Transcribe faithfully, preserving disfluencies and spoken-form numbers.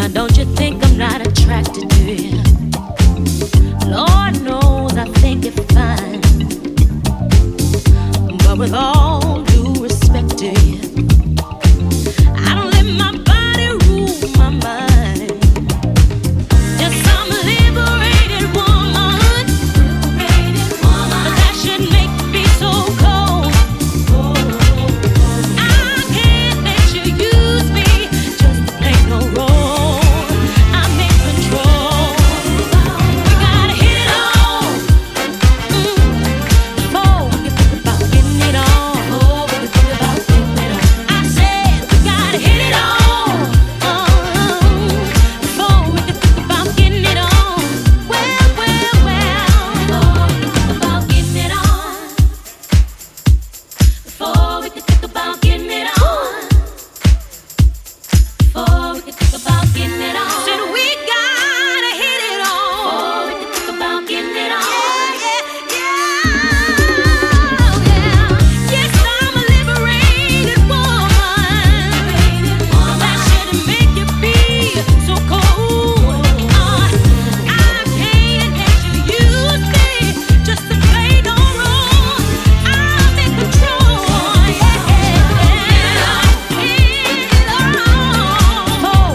Don't you think I'm not attracted to you? Lord knows I think you're fine, but with all due respect to you, I don't let my body rule my mind.